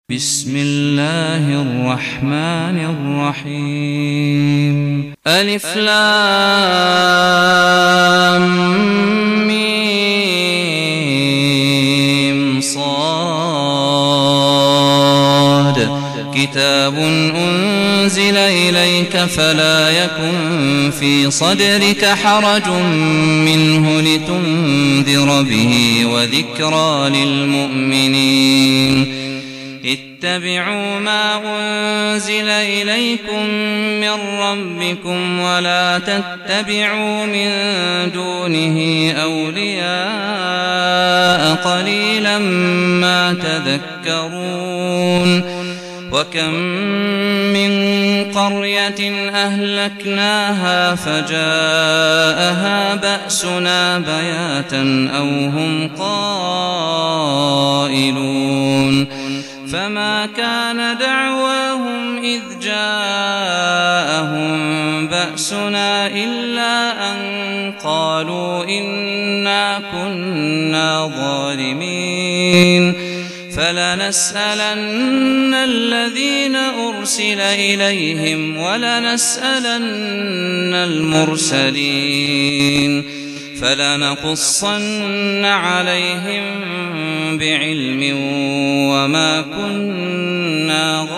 بسم الله الرحمن الرحيم. ألف لام ميم صاد. كتاب أنزل إليك فلا يكن في صدرك حرج منه لتنذر به وذكرى للمؤمنين. اتبعوا ما أنزل إليكم من ربكم ولا تتبعوا من دونه أولياء قليلا ما تذكرون. وكم من قرية أهلكناها فجاءها بأسنا بياتا أو هم قائلون. فما كان دعواهم إذ جاءهم بأسنا إلا أن قالوا إنا كنا ظالمين. فلنسألن الذين أرسل إليهم ولنسألن المرسلين. فلنقصن عليهم بعلم وما كنا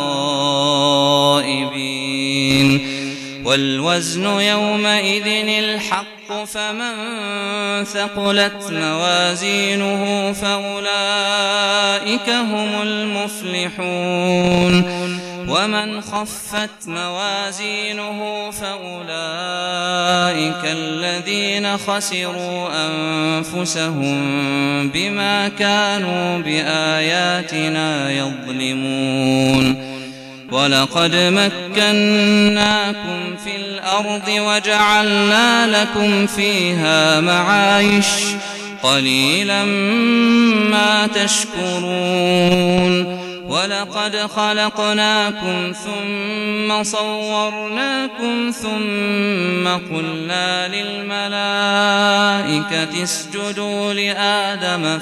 غائبين. والوزن يومئذ الحق فمن ثقلت موازينه فأولئك هم المفلحون. ومن خفت موازينه فأولئك الذين خسروا أنفسهم بما كانوا بآياتنا يظلمون. ولقد مكناكم في الأرض وجعلنا لكم فيها معايش قليلا ما تشكرون. ولقد خلقناكم ثم صورناكم ثم قلنا للملائكة اسجدوا لآدم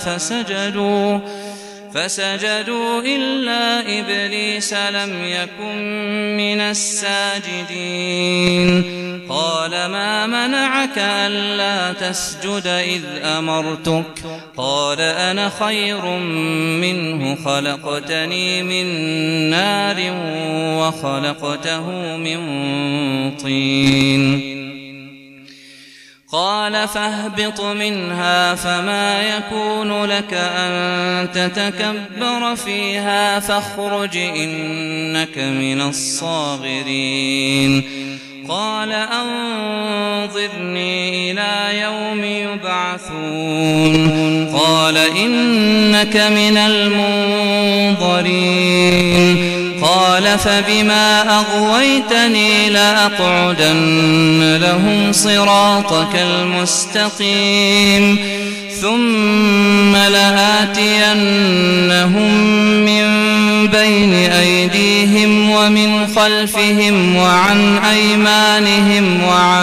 فسجدوا إلا إبليس لم يكن من الساجدين. قال ما منعك ألا تسجد إذ أمرتك؟ قال أنا خير منه خلقتني من نار وخلقته من طين. قال فاهبط منها فما يكون لك أن تتكبر فيها فاخرج إنك من الصاغرين. قال أنظرني إلى يوم يبعثون. قال إنك من المنظرين. قال فبما أغويتني لأقعدن لهم صراطك المستقيم ثم لآتينهم من بين أيديهم ومن خلفهم وعن أيمانهم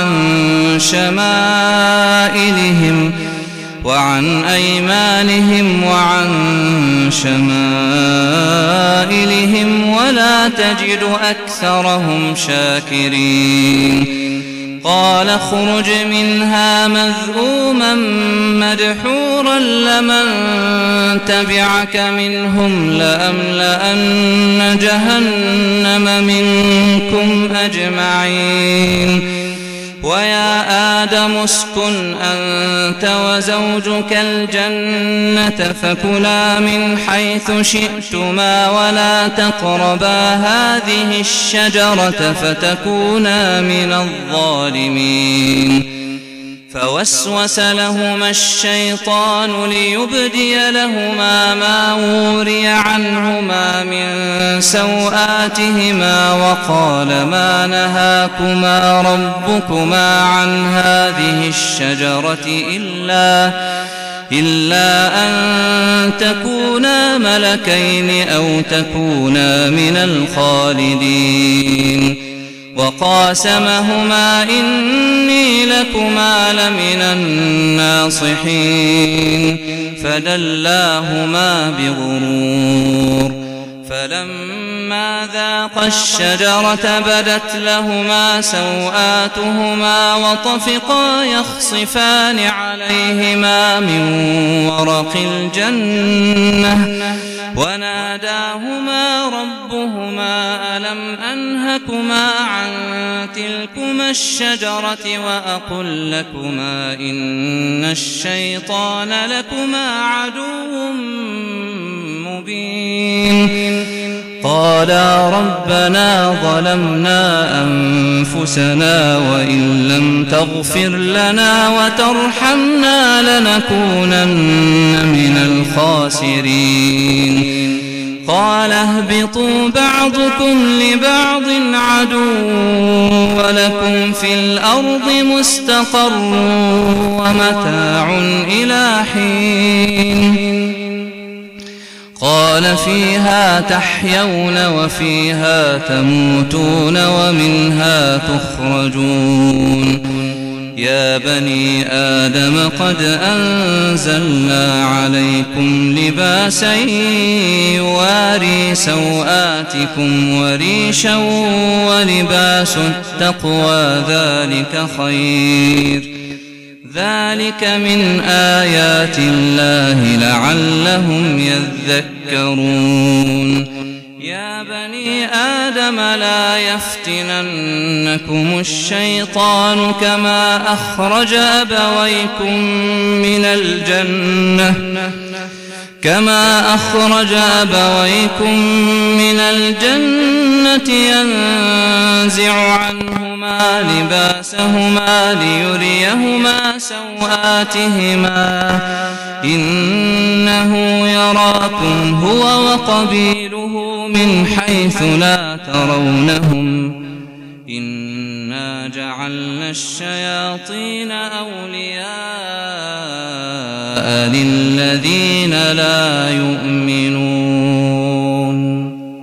وعن شمائلهم ولا تجد أكثرهم شاكرين. قال اخرج منها مذءوما مدحورا لمن تبعك منهم لأملأن جهنم منكم أجمعين. ويا آدم اسكن أنت وزوجك الجنة فكلا من حيث شئتما ولا تقربا هذه الشجرة فتكونا من الظالمين. فوسوس لهما الشيطان ليبدي لهما ما وري عنهما من سوآتهما وقال ما نهاكما ربكما عن هذه الشجرة إلا أن تكونا ملكين أو تكونا من الخالدين. وقاسمهما إني لكما لمن الناصحين فدلاهما بغرور فلما ذاقا الشجرة بدت لهما سوآتهما وطفقا يخصفان عليهما من ورق الجنة وناداهما ربهما ألم أنهكما عن تلكما الشجرة وأقل لكما إن الشيطان لكما عدو مبين قالا ربنا ظلمنا أنفسنا وإن لم تغفر لنا وترحمنا لنكونن من الخاسرين قال اهبطوا بعضكم لبعض عدو ولكم في الأرض مستقر ومتاع إلى حين قال فيها تحيون وفيها تموتون ومنها تخرجون يا بني آدم قد أنزلنا عليكم لباسا يواري سوآتكم وريشا ولباس التقوى ذلك خير ذلك من آيات الله لعلهم يذكرون يا بني آدم لا يفتننكم الشيطان كما أخرج أبويكم من الجنة ينزع عنهما لباسهما ليريهما سوآتهما إنه يراكم هو وقبيله من حيث لا ترونهم إنا جعلنا الشياطين أولياء للذين لا يؤمنون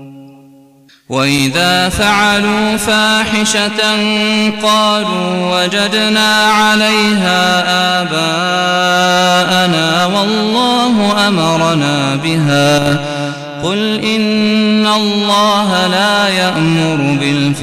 وإذا فعلوا فاحشة قالوا وجدنا عليها آباءنا والله أمرنا بها قل إن الله لا يأمر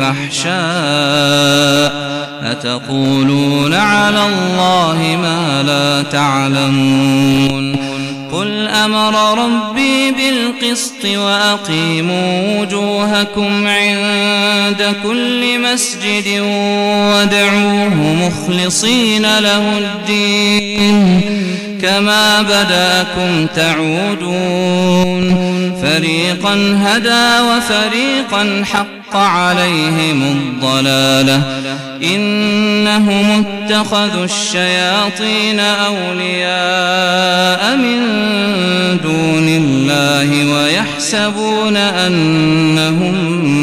بالفحشاء أتقولون على الله ما لا تعلمون قل أمر ربي بالقسط وأقيموا وجوهكم عند كل مسجد وادعوه مخلصين له الدين كما بدأكم تعودون فريقا هدى وفريقا حق عليهم الضلالة إنهم اتخذوا الشياطين أولياء من دون الله ويحسبون أنهم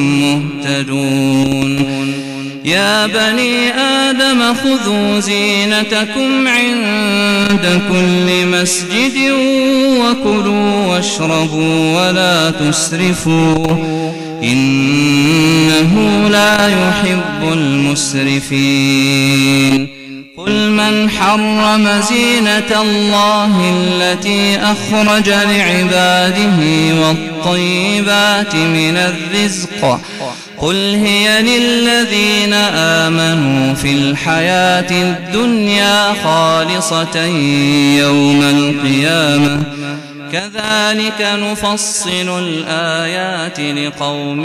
مهتدون يا بني آدم خذوا زينتكم عند كل مسجد وكلوا واشربوا ولا تسرفوا إنه لا يحب المسرفين قل من حرم زينة الله التي أخرج لعباده والطيبات من الرزق قل هي للذين آمنوا في الحياة الدنيا خالصة يوم القيامة كذلك نفصل الآيات لقوم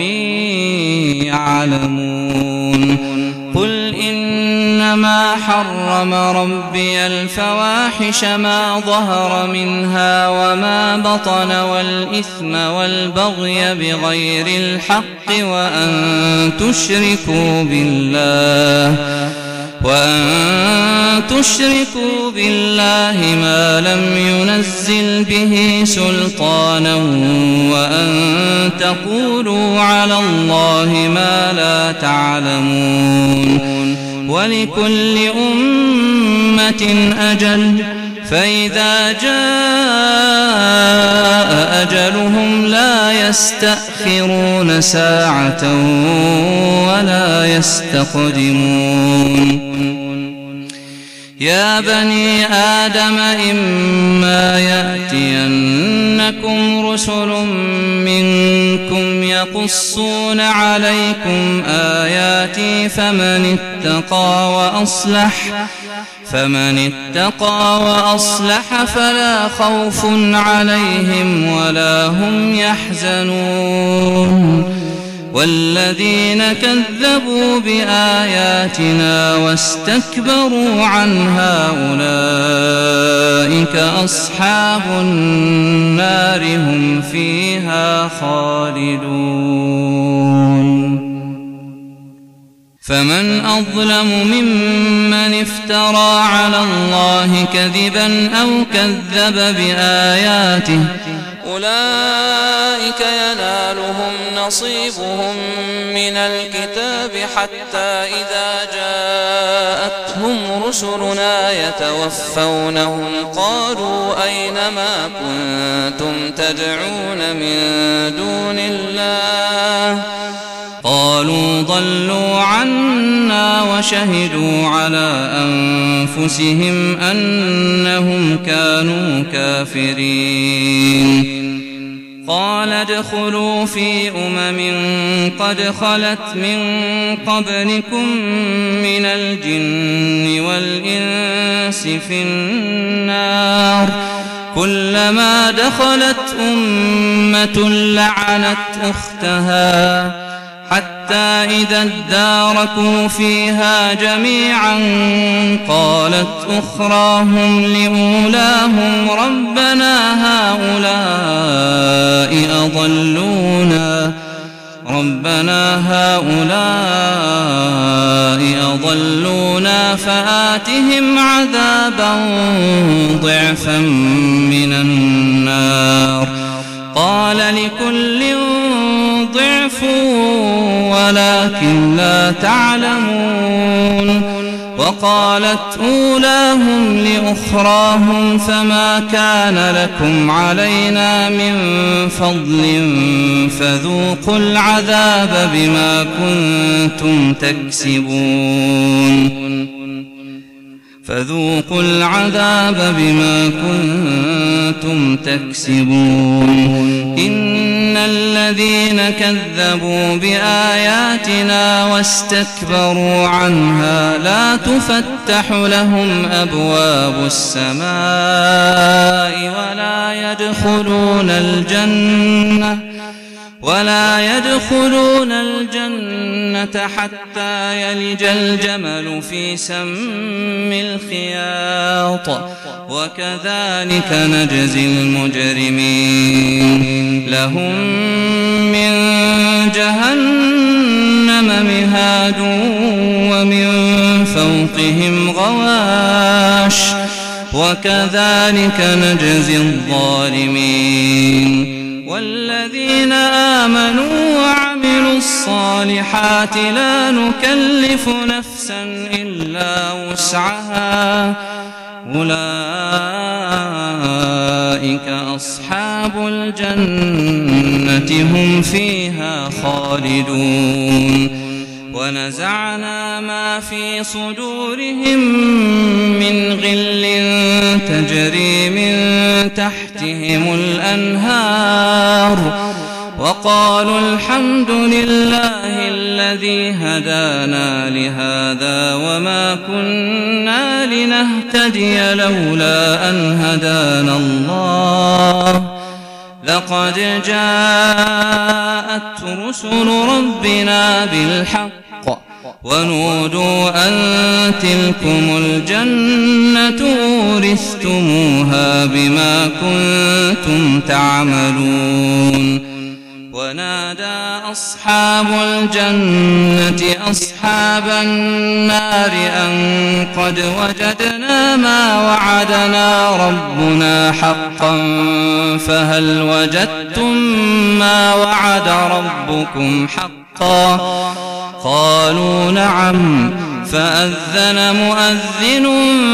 يعلمون قل إنما حرم ربي الفواحش ما ظهر منها وما بطن والإثم والبغي بغير الحق وأن تشركوا بالله ما لم ينزل به سلطانا وأن تقولوا على الله ما لا تعلمون ولكل أمة أجل فإذا جاء أجلهم لا يستأخرون ساعة ولا يستقدمون يا بني آدم إما يأتينكم يأتينكم رسل منكم يقصون عليكم آياتي فمن اتقى وأصلح فلا خوف عليهم ولا هم يحزنون والذين كذبوا بآياتنا واستكبروا عنها أولئك أصحاب النار هم فيها خالدون فمن أظلم ممن افترى على الله كذبا أو كذب بآياته أولئك ينالهم نصيبهم من الكتاب حتى إذا جاءتهم رسلنا يتوفونهم قالوا أين ما كنتم تدعون من دون الله قالوا ضلوا عنا وشهدوا على أنفسهم أنهم كانوا كافرين قال ادخلوا في قد خلت من قبلكم من الجن والإنس في النار كلما دخلت أمة لعنت أختها حتى إذا اداركوا فيها جميعا قالت أخراهم لأولاهم ربنا هؤلاء أضلونا فآتهم عذابا ضعفا من النار قال لكل ضعف ولكن لا تعلمون وقالت أولاهم لأخراهم فما كان لكم علينا من فضل فذوقوا العذاب بما كنتم تكسبون إن الذين كذبوا بآياتنا واستكبروا عنها لا تفتح لهم أبواب السماء ولا يدخلون الجنة حتى يلج الجمل في سم الخياط وكذلك نجزي المجرمين لهم من جهنم مهاد ومن فوقهم غواش وكذلك نجزي الظالمين والذين آمنوا وعملوا الصالحات لا نكلف نفسا إلا وسعها أولئك أصحاب الجنة هم فيها خالدون ونزعنا ما في صدورهم من غل تجري من تحتهم الأنهار وقالوا الحمد لله الذي هدانا لهذا وما كنا لنهتدي لولا أن هدانا الله لقد جاءت رسل ربنا بالحق ونودوا أن تلكم الجنة أورثتموها بما كنتم تعملون ونادى أصحاب الجنة أصحاب النار أن قد وجدنا ما وعدنا ربنا حقا فهل وجدتم ما وعد ربكم حقا قالوا نعم فأذن مؤذن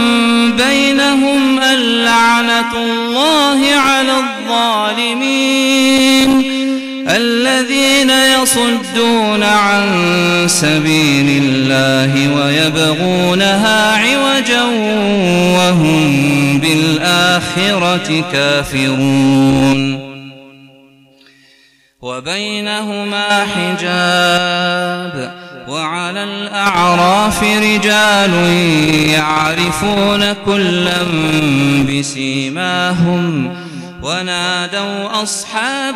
بينهم اللعنة الله على الظالمين الذين يصدون عن سبيل الله ويبغونها عوجا وهم بالآخرة كافرون وبينهما حجاب وعلى الأعراف رجال يعرفون كلا بسيماهم ونادوا أصحاب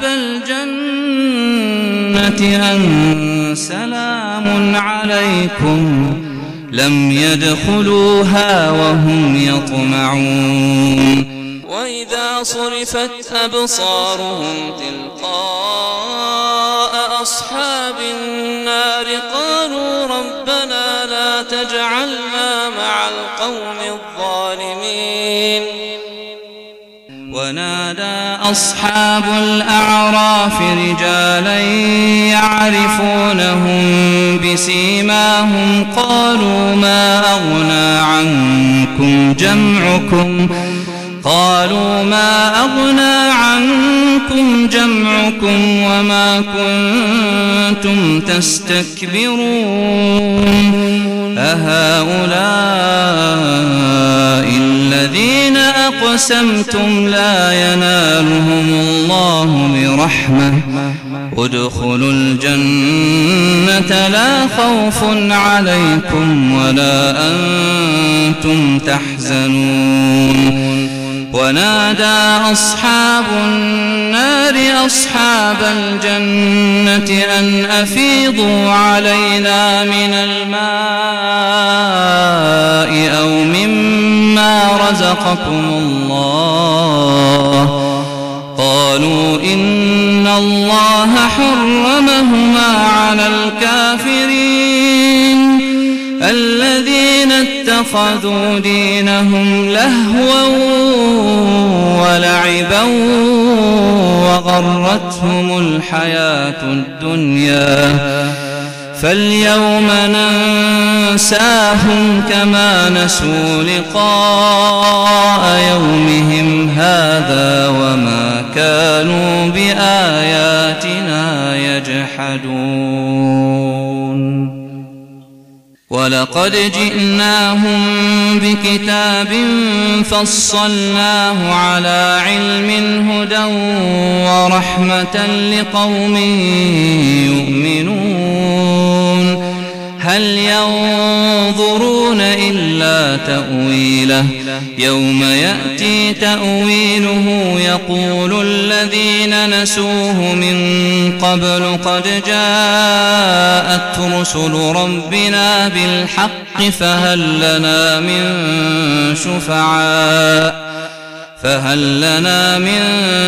الجنة أن سلام عليكم لم يدخلوها وهم يطمعون وإذا صرفت أبصارهم تلقاء أصحاب النار قالوا ربنا لا تجعلنا مع القوم الظالمين ونادى أصحاب الأعراف رجالا يعرفونهم بسيماهم قالوا ما أغنى عنكم جمعكم وما كنتم تستكبرون أهؤلاء الذين أقسمتم لا ينالهم الله برحمة ادخلوا الجنة لا خوف عليكم ولا أنتم تحزنون ونادى أصحاب النار أصحاب الجنة أن أفيضوا علينا من الماء أو مما رزقكم الله قالوا إن الله حرمهما على الكافرين الذين اتخذوا دينهم لهوا ولعبا وغرتهم الحياة الدنيا فاليوم ننساهم كما نسوا لقاء يومهم هذا وما كانوا بآياتنا يجحدون ولقد جئناهم بكتاب فصلناه على علم هدى ورحمة لقوم يؤمنون هل ينظرون إلا تأويله يوم يأتي تأويله يقول الذين نسوه من قبل قد جاءت رسل ربنا بالحق فهل لنا من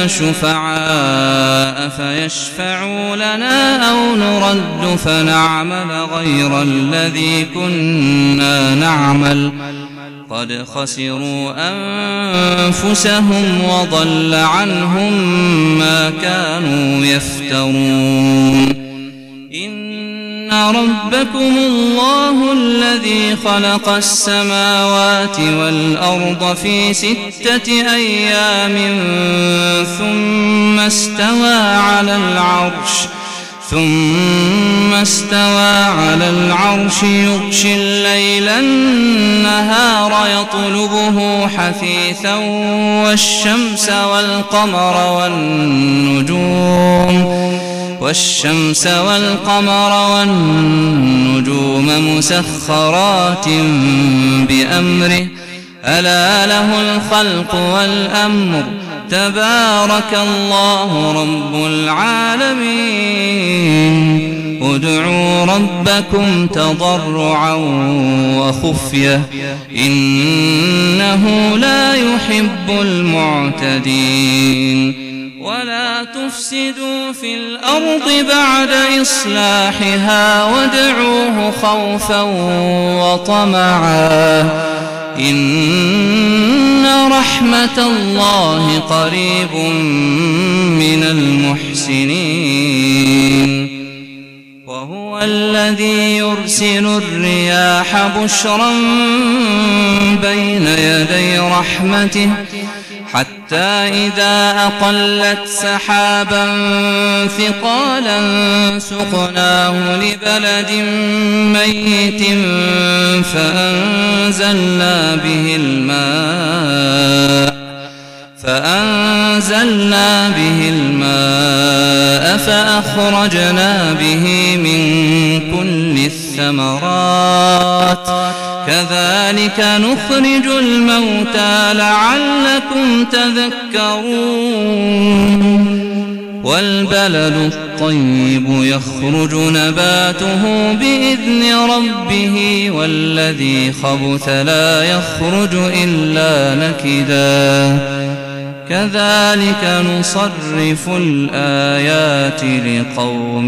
شفعاء فيشفعوا لنا أو نرد فنعمل غير الذي كنا نعمل قد خسروا أنفسهم وضل عنهم ما كانوا يفترون إن ربكم الله الذي خلق السماوات والأرض في 6 أيام ثم استوى على العرش يغشي الليل النهار يطلبه حثيثا والشمس والقمر والنجوم مسخرات بأمره ألا له الخلق والأمر تبارك الله رب العالمين ادعوا ربكم تضرعا وخفية إنه لا يحب المعتدين ولا تفسدوا في الأرض بعد إصلاحها وادعوه خوفا وطمعا إن رحمة الله قريب من المحسنين وهو الذي يرسل الرياح بشرا بين يدي رحمته حتى حتى إذا أقلت سحابا ثقالا سقناه لبلد ميت فأنزلنا به الماء فأخرجنا به من كل الثمرات كذلك نخرج الموتى لعلكم تذكرون والبلد الطيب يخرج نباته بإذن ربه والذي خبث لا يخرج إلا نكدا كذلك نصرف الآيات لقوم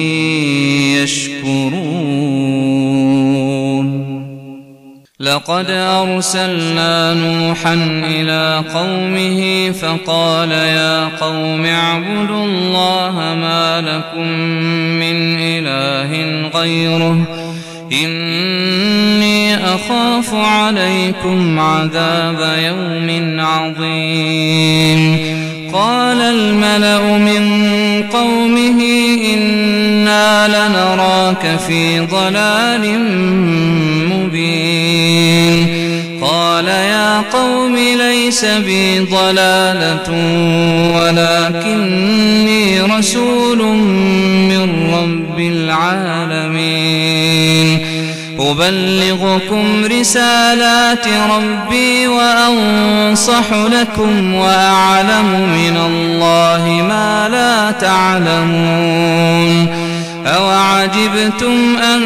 يشكرون لقد أرسلنا نوحا إلى قومه فقال يا قوم اعبدوا الله ما لكم من إله غيره إني أخاف عليكم عذاب يوم عظيم قال الملأ من قومه إنا لنراك في ضلال مبين قال يا قوم ليس بي ضلالة ولكني رسول من رب العالمين أبلغكم رسالات ربي وأنصح لكم وأعلم من الله ما لا تعلمون أوعجبتم أن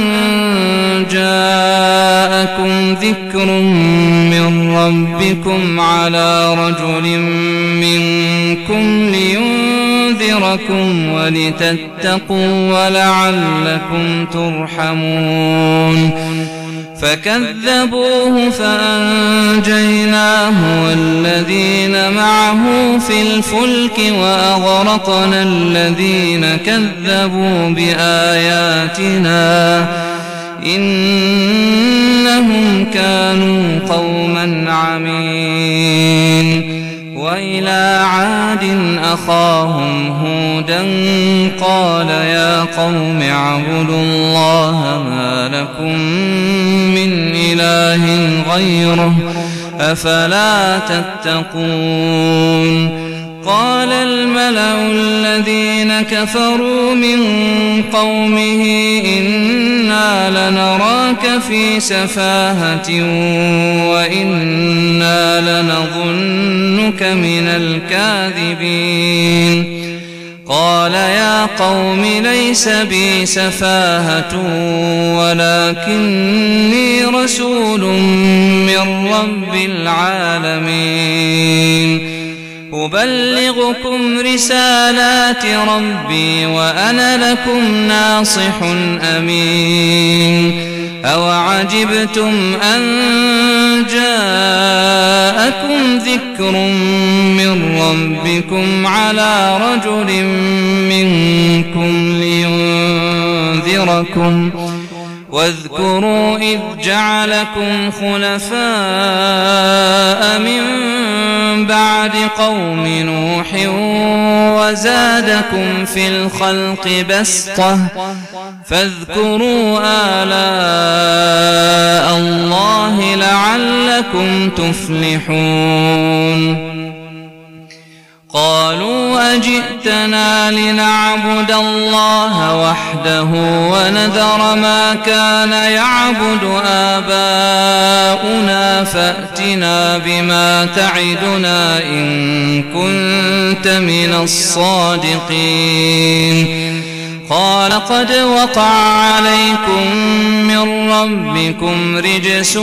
جاءكم ذكر من ربكم على رجل منكم لينذركم ولتتقوا ولعلكم ترحمون فكذبوه فأنجيناه والذين معه في الفلك وأغرقنا الذين كذبوا بآياتنا إنهم كانوا قوما عمين وإلى عاد أخاهم هودا قال يا قوم اعبدوا الله ما لكم من إله غيره أفلا تتقون قال الملأ الذين كفروا من قومه إنا لنراك في سفاهة وإنا لنظنك من الكاذبين قال يا قوم ليس بي سفاهة ولكني رسول من رب العالمين أبلغكم رسالات ربي وأنا لكم ناصح أمين أوعجبتم أن جاءكم ذكر من ربكم على رجل منكم لينذركم واذكروا إذ جعلكم خلفاء من بعد قوم نوح وزادكم في الخلق بسطة فاذكروا آلاء الله لعلكم تفلحون قالوا أجئتنا لنعبد الله وحده ونذر ما كان يعبد آباؤنا فأتنا بما تعدنا إن كنت من الصادقين قال قد وقع عليكم من ربكم رجس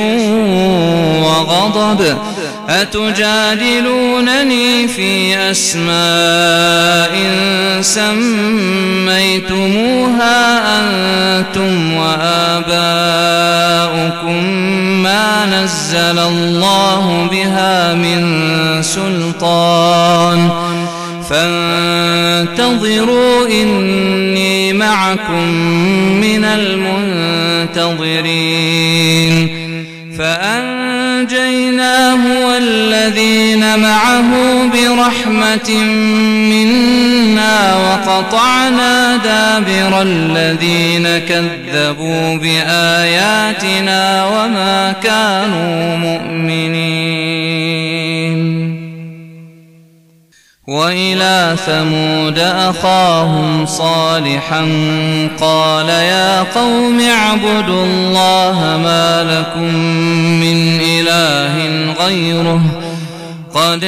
وغضب أتجادلونني في أسماء سميتموها أنتم وآباؤكم ما نزل الله بها من سلطان فانتظروا إني معكم من المنتظرين فأنجيناه والذين الذين معه برحمة منا وقطعنا دابر الذين كذبوا بآياتنا وما كانوا مؤمنين. وإلى ثمود أخاهم صالحا قال يا قوم اعبدوا الله ما لكم من إله غيره قد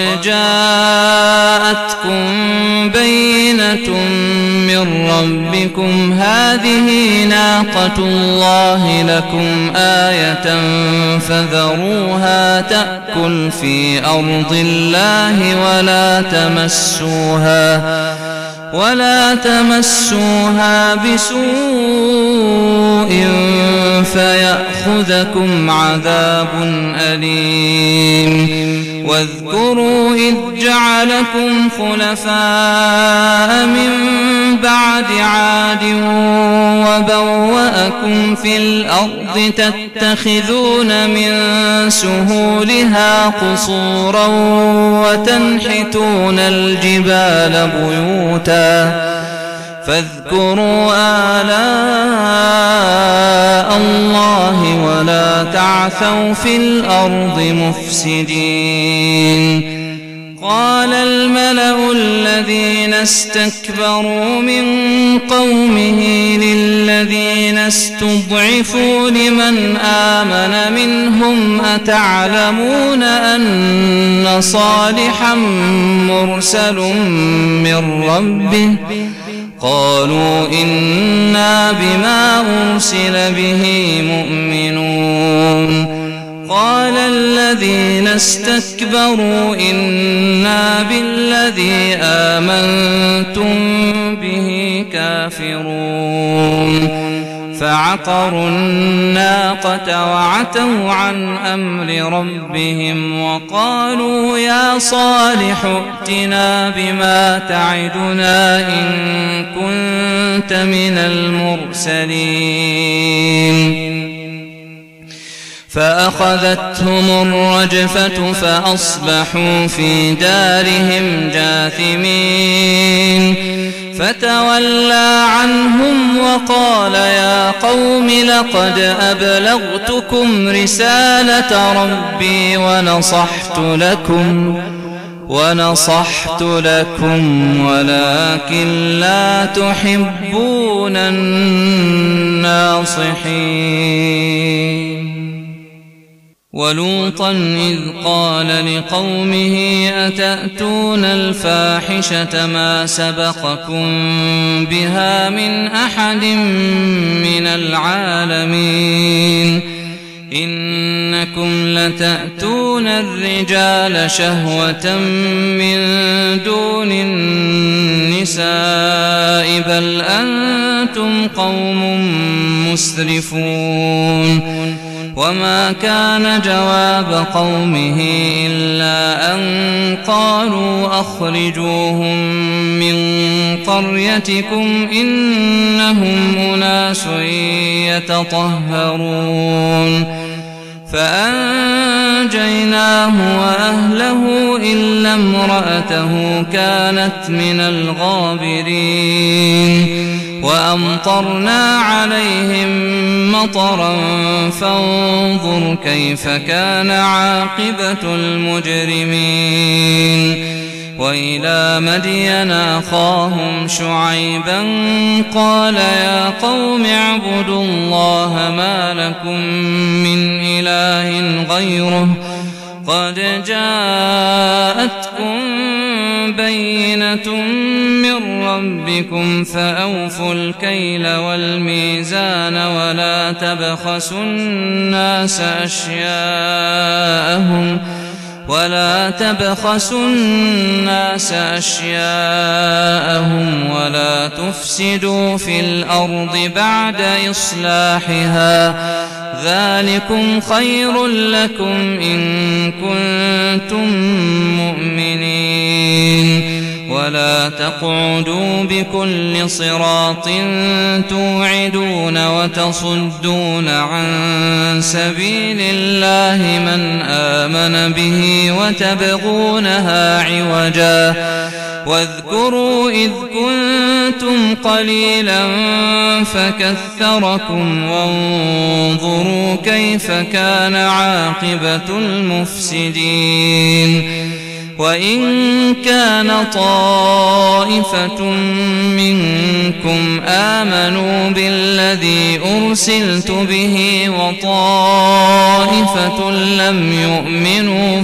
جاءتكم بينة من ربكم هذه ناقة الله لكم آية فذروها تأكل في أرض الله ولا تمسوها بسوء فيأخذكم عذاب أليم. واذكروا إذ جعلكم خلفاء من بعد عاد وبوأكم في الأرض تتخذون من سهولها قصورا وتنحتون الجبال بيوتا فاذكروا آلاء الله ولا تعثوا في الأرض مفسدين. قال الملأ الذين استكبروا من قومه للذين استضعفوا لمن آمن منهم أتعلمون أن صالحا مرسل من ربه قالوا إنا بما أرسل به مؤمنون. قال الذين استكبروا إنا بالذي آمنتم به كافرون. فعقروا الناقة وعتوا عن أمر ربهم وقالوا يا صالح ائتنا بما تعدنا إن كنت من المرسلين. فأخذتهم الرجفة فأصبحوا في دارهم جاثمين. فتولى عنهم وقال يا قوم لقد أبلغتكم رسالة ربي ونصحت لكم ولكن لا تحبون الناصحين. ولوطا إذ قال لقومه أتأتون الفاحشة ما سبقكم بها من أحد من العالمين إنكم لتأتون الرجال شهوة من دون النساء بل أنتم قوم مسرفون. وما كان جواب قومه إلا أن قالوا أخرجوهم من قريتكم إنهم أناس يتطهرون. فأنجيناه وأهله إلا امرأته كانت من الغابرين. وأمطرنا عليهم مطرا فانظر كيف كان عاقبة المجرمين. وإلى مدين أخاهم شعيبا قال يا قوم اعبدوا الله ما لكم من إله غيره قد جاءتكم بينة من ربكم فأوفوا الكيل والميزان ولا تبخسوا الناس أشياءهم ولا تفسدوا في الأرض بعد إصلاحها ذلكم خير لكم إن كنتم مؤمنين. ولا تقعدوا بكل صراط توعدون وتصدون عن سبيل الله من آمن به وتبغونها عوجا واذكروا إذ كنتم قليلا فكثركم وانظروا كيف كان عاقبة المفسدين وإن كان طائفة منكم آمنوا بالذي أرسلت به وطائفة لم يؤمنوا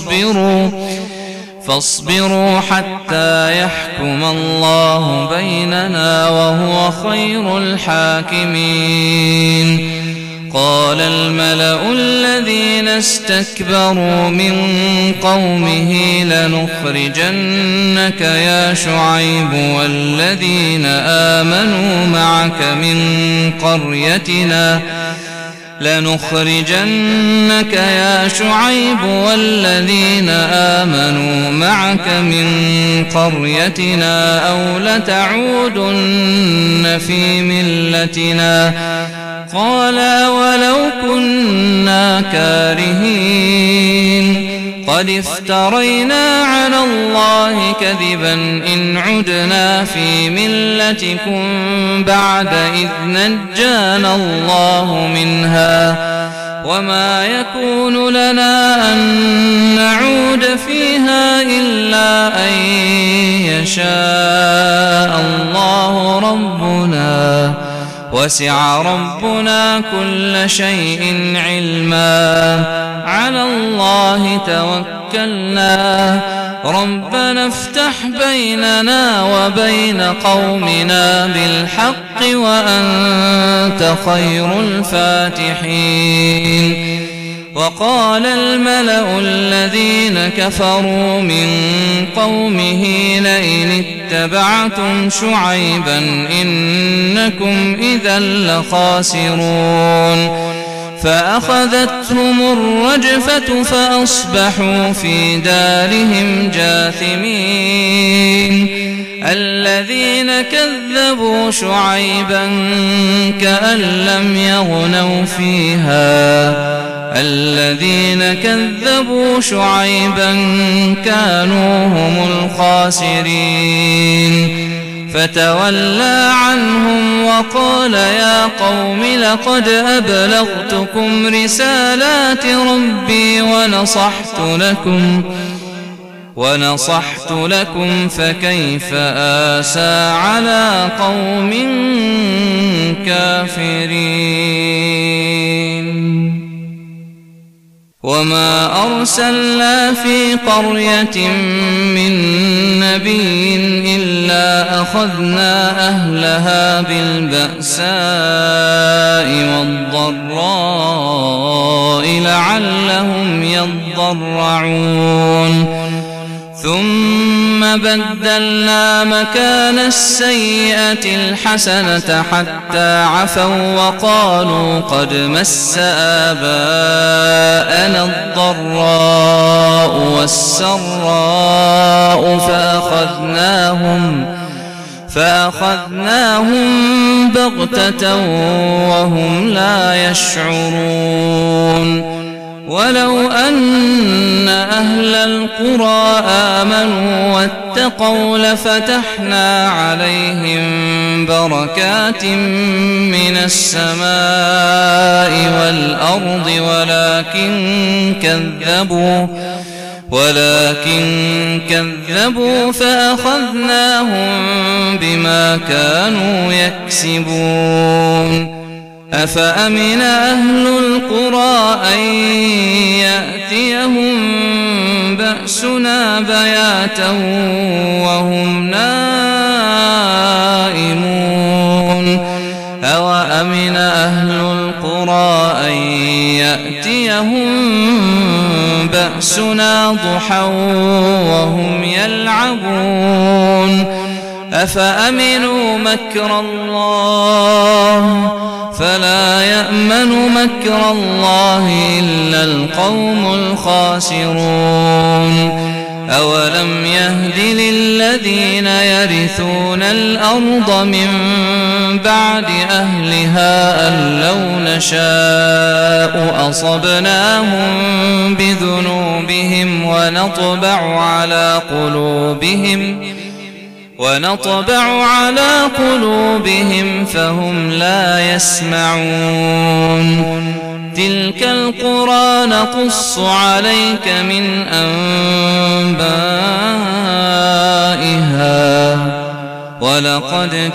فاصبروا حتى يحكم الله بيننا وهو خير الحاكمين قال الملأ الذين استكبروا من قومه لنخرجنك يا شعيب والذين آمنوا معك من قريتنا أو لتعودن في ملتنا قال ولو كنا كارهين قد افترينا على الله كذبا إن عدنا في ملتكم بعد إذ نجانا الله منها وما يكون لنا أن نعود فيها إلا أن يشاء الله ربنا وسع ربنا كل شيء علما على الله توكلنا ربنا افتح بيننا وبين قومنا بالحق وأنت خير الفاتحين وقال الملأ الذين كفروا من قومه لئن اتبعتم شعيبا إنكم إذا لخاسرون فأخذتهم الرجفة فأصبحوا في دارهم جاثمين الذين كذبوا شعيبا كأن لم يغنوا فيها الذين كذبوا شعيبا كانوا هم الخاسرين فتولى عنهم وقال يا قوم لقد أبلغتكم رسالات ربي ونصحت لكم فكيف آسى على قوم كافرين وما أرسلنا في قرية من نبي إلا أخذنا أهلها بالبأساء والضراء لعلهم يضرعون ثم بدلنا مكان السيئة الحسنة حتى عفوا وقالوا قد مس آباءنا الضراء والسراء فأخذناهم بغتة وهم لا يشعرون ولو أن أهل القرى آمنوا واتقوا لفتحنا عليهم بركات من السماء والأرض ولكن كذبوا فأخذناهم بما كانوا يكسبون أفأمن أهل القرى أن يأتيهم بأسنا بياتا وهم نائمون أوأمن أهل القرى أن يأتيهم بأسنا ضحى وهم يلعبون أفأمنوا مكر الله فلا يأمن مكر الله إلا القوم الخاسرون أولم يهد للذين يرثون الأرض من بعد أهلها أن لو نشاء أصبناهم بذنوبهم ونطبع على قلوبهم فهم لا يسمعون تلك القرى نقص عليك من أنبائها ولقد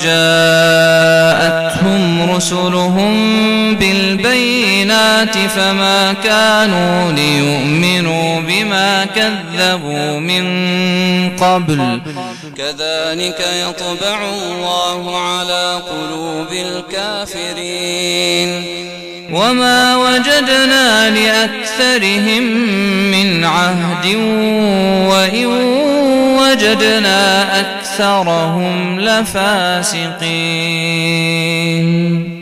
جاءتهم رسلهم بالبينات فما كانوا ليؤمنوا بما كذبوا من قبل كذلك يطبع الله على قلوب الكافرين وما وجدنا لأكثرهم من عهد وإن وجدنا أكثرهم لفاسقين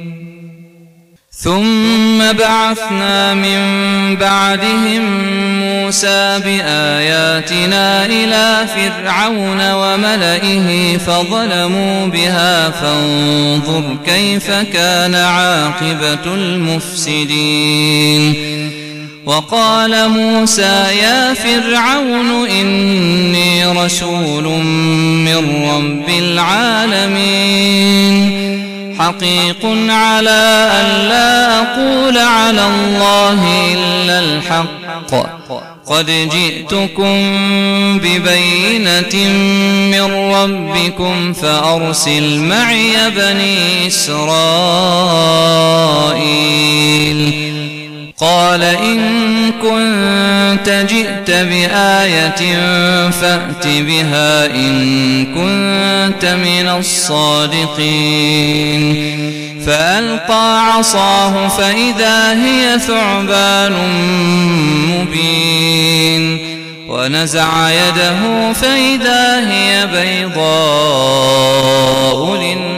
ثم بعثنا من بعدهم موسى بآياتنا إلى فرعون وملئه فظلموا بها فانظر كيف كان عاقبة المفسدين وقال موسى يا فرعون إني رسول من رب العالمين حقيق على أن لا أقول على الله إلا الحق قد جئتكم ببينة من ربكم فأرسل معي بني إسرائيل قال إن كنت جئت بآية فأت بها إن كنت من الصادقين فألقى عصاه فإذا هي ثعبان مبين ونزع يده فإذا هي بيضاء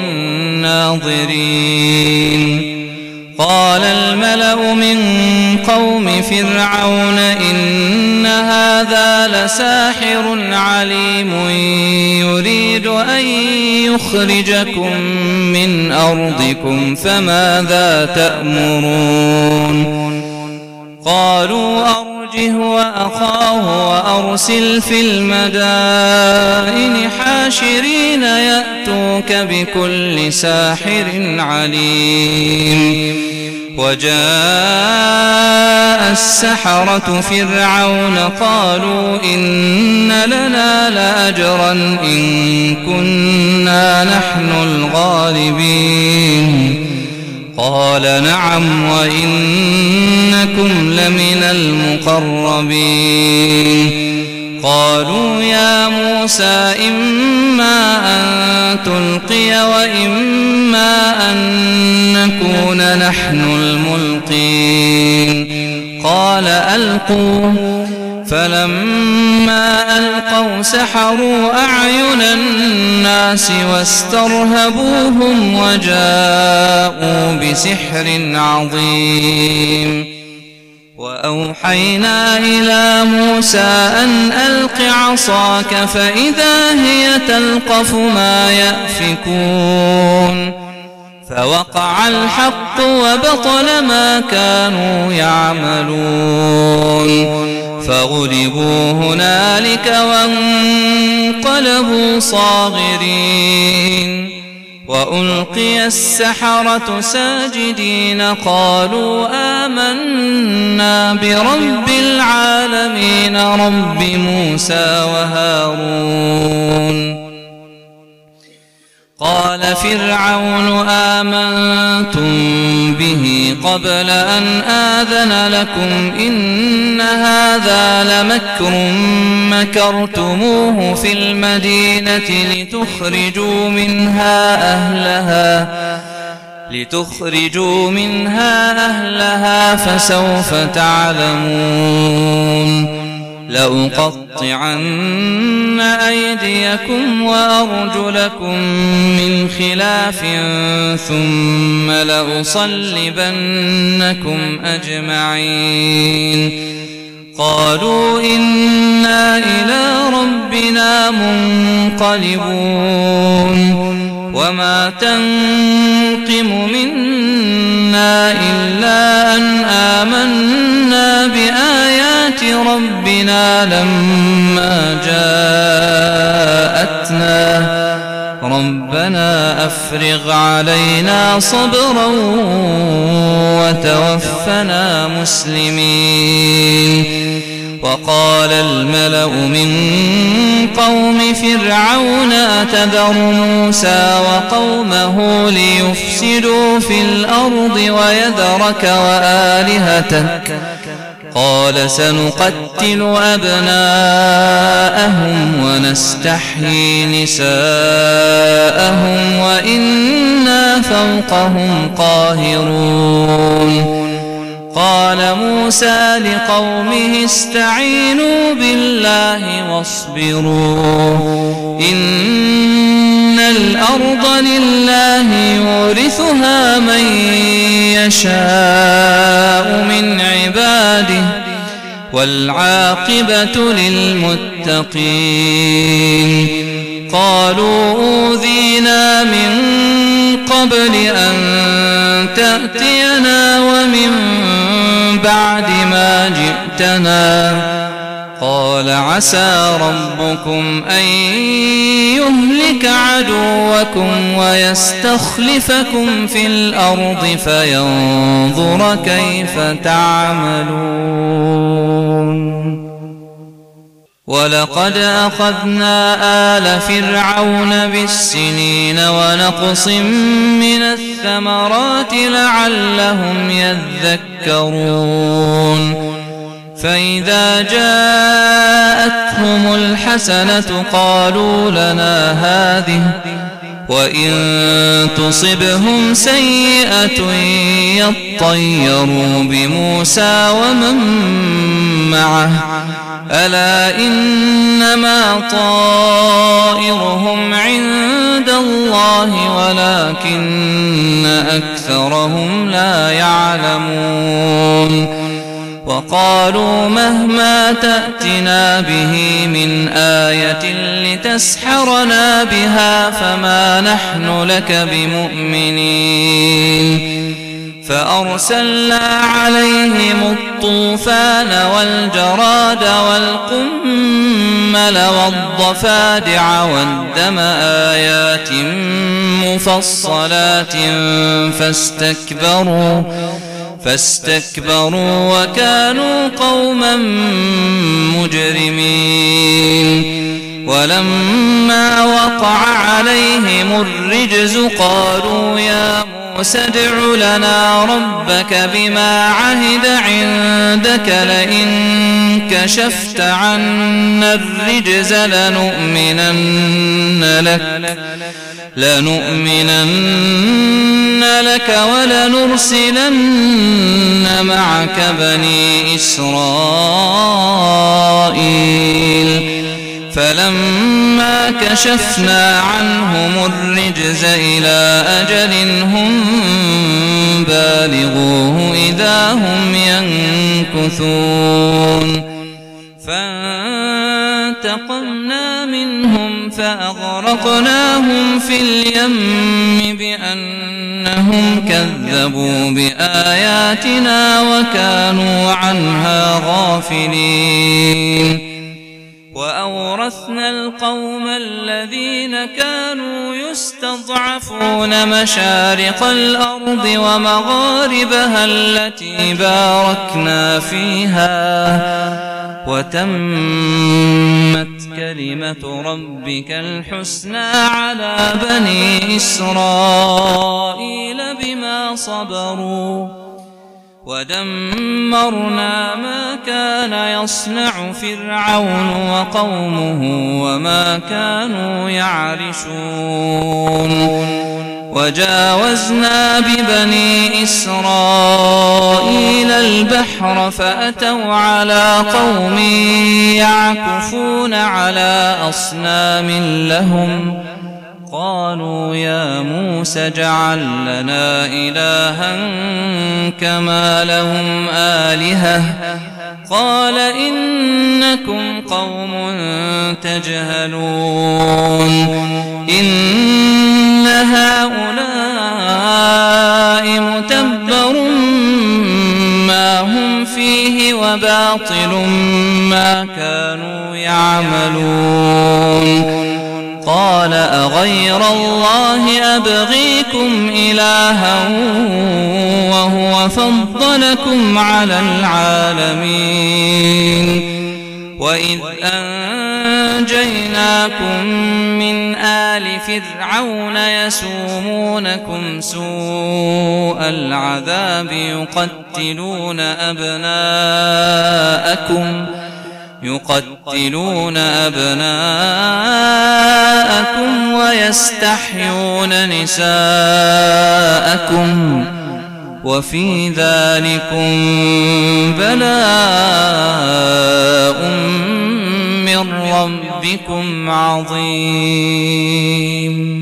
للناظرين قال الملأ من قوم فرعون إن هذا لساحر عليم يريد أن يخرجكم من أرضكم فماذا تأمرون قالوا أرجه وأخاه وأرسل في المدائن حاشرين يأتوك بكل ساحر عليم وجاء السحرة فرعون قالوا إن لنا لأجرا إن كنا نحن الغالبين قال نعم وإنكم لمن المقربين قالوا يا موسى إما أن تلقي وإما أن نكون نحن الملقين قال ألقوا فلما ألقوا سحروا أعين الناس واسترهبوهم وجاءوا بسحر عظيم وأوحينا إلى موسى أن ألق عصاك فإذا هي تلقف ما يأفكون فوقع الحق وبطل ما كانوا يعملون فغلبوا هنالك وانقلبوا صاغرين وألقي السحرة ساجدين قالوا آمنا برب العالمين رب موسى وهارون قال فرعون آمنتم به قبل أن آذن لكم إن هذا لمكر مكرتموه في المدينة لتخرجوا منها أهلها فسوف تعلمون لأقطعن أيديكم وأرجلكم من خلاف ثم لأصلبنكم أجمعين قالوا إنا إلى ربنا منقلبون وما تنقم منا إلا أن آمنا بآيات ربنا لما جاءتنا ربنا أفرغ علينا صبرا وتوفنا مسلمين. وقال الملأ من قوم فرعون أتذر موسى وقومه ليفسدوا في الأرض ويذرك وآلهتك قال سنقتل أبناءهم ونستحيي نساءهم وإنا فوقهم قاهرون. قال موسى لقومه استعينوا بالله واصبروا إن الأرض لله يورثها من يشاء من عباده والعاقبة للمتقين. قالوا أوذينا من قبل أن تأتينا ومن بعد ما جئتنا قال عسى ربكم أن يهلك عدوكم ويستخلفكم في الأرض فينظر كيف تعملون. ولقد أخذنا آل فرعون بالسنين ونقص من الثمرات لعلهم يذكرون. فإذا جاءتهم الحسنة قالوا لنا هذه وإن تصبهم سيئة يطيروا بموسى ومن معه ألا إنما طائرهم عند الله ولكن أكثرهم لا يعلمون. وقالوا مهما تأتنا به من آية لتسحرنا بها فما نحن لك بمؤمنين. فأرسلنا عليهم الطوفان والجراد والقمل والضفادع والدم آيات مفصلات فاستكبروا وكانوا قوما مجرمين. ولما وقع عليهم الرجز قالوا يا موسى ادع لنا ربك بما عهد عندك لئن كشفت عنا الرجز لنؤمنن لك ولنرسلن معك بني إسرائيل. فلما كشفنا عنهم الرجز إلى أجل هم بالغوه إذا هم ينكثون. فانتقمنا منهم فأغرقناهم في اليم بأنهم كذبوا بآياتنا وكانوا عنها غافلين. وأورثنا القوم الذين كانوا يستضعفون مشارق الأرض ومغاربها التي باركنا فيها وتمت كلمة ربك الحسنى على بني إسرائيل بما صبروا ودمرنا ما كان يصنع فرعون وقومه وما كانوا يعرشون. وجاوزنا ببني إسرائيل البحر فأتوا على قوم يعكفون على أصنام لهم قالوا يا موسى اجعل لنا إلها كما لهم آلهة قال إنكم قوم تجهلون إن هؤلاء متبر ما هم فيه وباطل ما كانوا يعملون قال أغير الله أبغيكم إلها وهو فضلكم على العالمين وإذ أنجيناكم من آل فرعون يسومونكم سوء العذاب يقتلون أبناءكم ويستحيون نساءكم وفي ذلكم بلاء من ربكم عظيم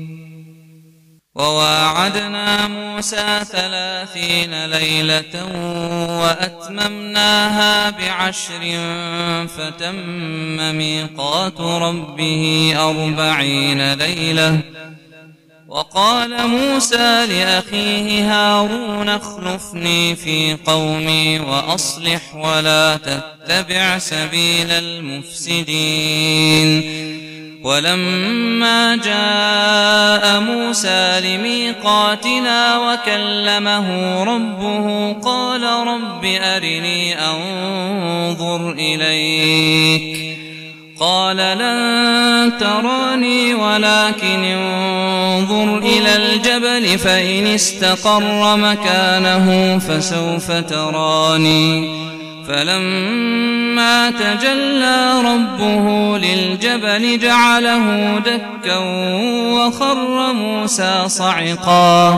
وواعدنا موسى 30 ليلة وأتممناها ب10 فتم ميقات ربه 40 ليلة وقال موسى لأخيه هارون اخلفني في قومي وأصلح ولا تتبع سبيل المفسدين ولما جاء موسى لميقاتنا وكلمه ربه قال رب أرني أنظر إليك قال لن تراني ولكن انظر إلى الجبل فإن استقر مكانه فسوف تراني فلما تجلى ربه للجبل جعله دكا وخر موسى صعقا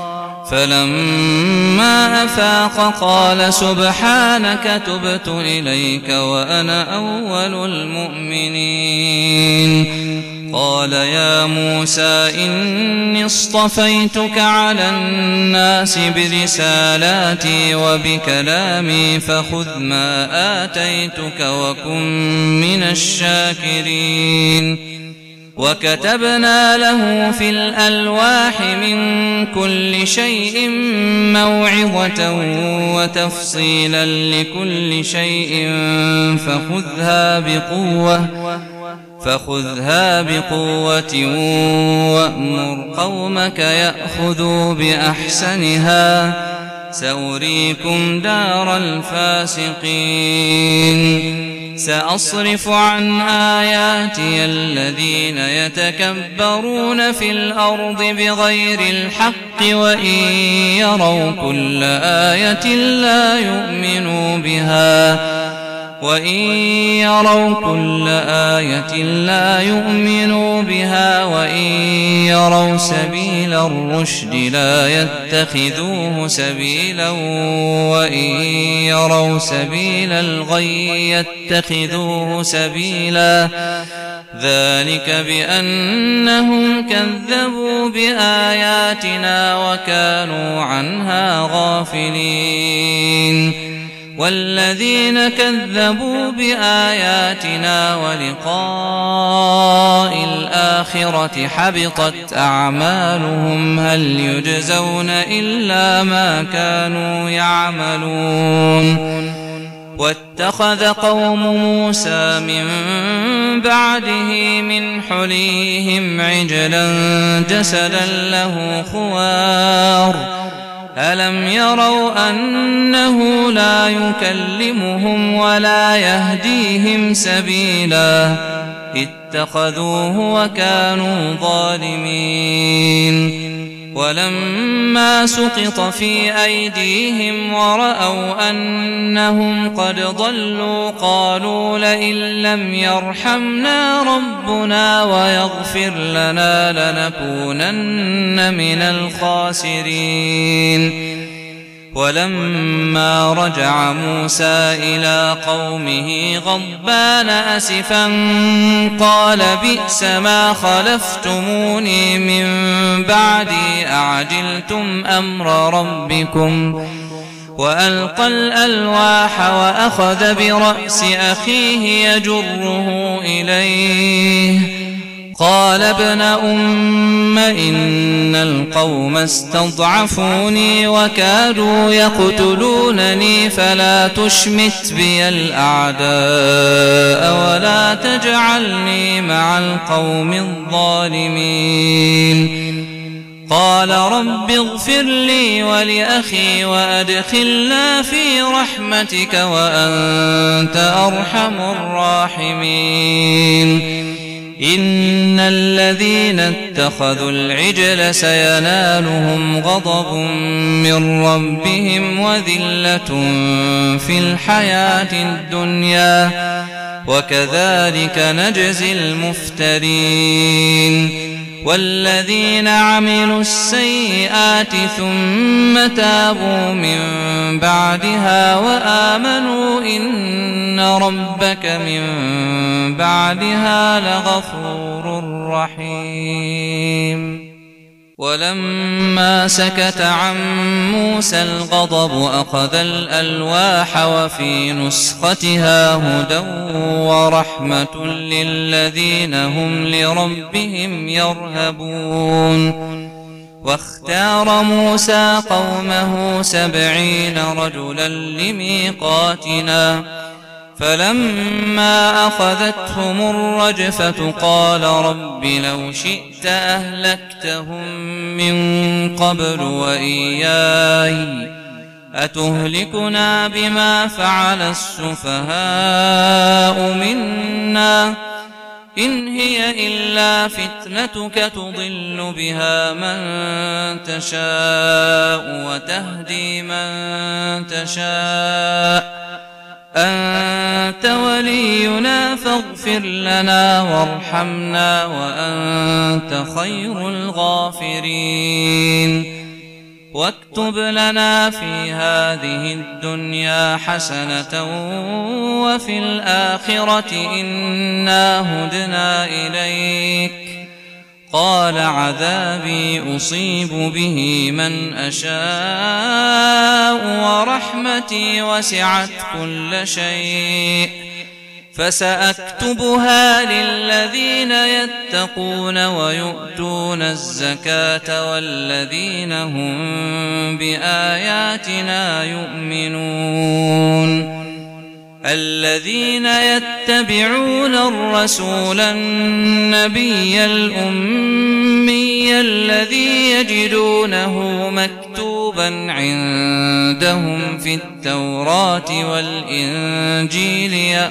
فلما أفاق قال سبحانك تبت إليك وأنا أول المؤمنين قال يا موسى إني اصطفيتك على الناس برسالاتي وبكلامي فخذ ما آتيتك وكن من الشاكرين وكتبنا له في الألواح من كل شيء موعظة وتفصيلا لكل شيء فخذها بقوة وأمر قومك يأخذوا بأحسنها سأريكم دار الفاسقين سأصرف عن آياتي الذين يتكبرون في الأرض بغير الحق وإن يروا كل آية لا يؤمنوا بها وإن يروا سبيل الرشد لا يتخذوه سبيلا وإن يروا سبيل الغي يتخذوه سبيلا ذلك بأنهم كذبوا بآياتنا وكانوا عنها غافلين والذين كذبوا بآياتنا ولقاء الآخرة حبطت أعمالهم هل يجزون إلا ما كانوا يعملون واتخذ قوم موسى من بعده من حليهم عجلا جسدا له خوار ألم يروا أنه لا يكلمهم ولا يهديهم سبيلا اتخذوه وكانوا ظالمين ولما سقط في أيديهم ورأوا أنهم قد ضلوا قالوا لئن لم يرحمنا ربنا ويغفر لنا لنكونن من الخاسرين ولما رجع موسى إلى قومه غضبان أسفا قال بئس ما خلفتموني من بعدي أعجلتم أمر ربكم وألقى الألواح وأخذ برأس أخيه يجره إليه قال ابن أم إن القوم استضعفوني وكادوا يقتلونني فلا تشمت بي الأعداء ولا تجعلني مع القوم الظالمين قال رب اغفر لي ولأخي وأدخلنا في رحمتك وأنت أرحم الراحمين إن الذين اتخذوا العجل سينالهم غضب من ربهم وذلة في الحياة الدنيا وكذلك نجزي المفترين والذين عملوا السيئات ثم تابوا من بعدها وآمنوا إن ربك من بعدها لغفور رحيم ولما سكت عن موسى الغضب أخذ الألواح وفي نسختها هدى ورحمة للذين هم لربهم يرهبون واختار موسى قومه 70 رجلا لميقاتنا فلما أخذتهم الرجفة قال رب لو شئت أهلكتهم من قبل وإياي أتهلكنا بما فعل السفهاء منا إن هي إلا فتنتك تضل بها من تشاء وتهدي من تشاء أنت ولينا فاغفر لنا وارحمنا وأنت خير الغافرين واكتب لنا في هذه الدنيا حسنة وفي الآخرة إنا هدنا إليك قال عذابي أصيب به من أشاء ورحمتي وسعت كل شيء فسأكتبها للذين يتقون ويؤتون الزكاة والذين هم بآياتنا يؤمنون الذين يتبعون الرسول النبي الأمي الذي يجدونه مكتوبا عندهم في التوراة والإنجيل